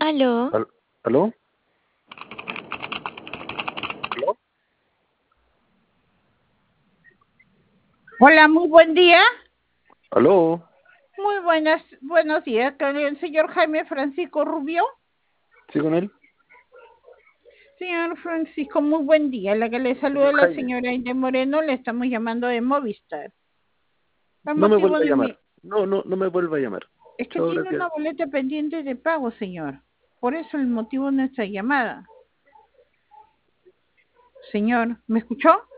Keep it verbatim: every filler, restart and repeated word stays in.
Aló. Al- ¿Aló? ¿Aló? Hola, muy buen día. ¿Aló? Muy buenas, buenos días, con el señor Jaime Francisco Rubio. ¿Sí con él? Señor Francisco, muy buen día. La que le saluda Señor la Jaime, señora Inde Moreno, le estamos llamando de Movistar. El no me motivo vuelva a de mi... llamar. No, no, no me vuelva a llamar. Es que Chao, tiene gracias. una boleta pendiente de pago, señor. Por eso el motivo de nuestra llamada. Señor, ¿me escuchó?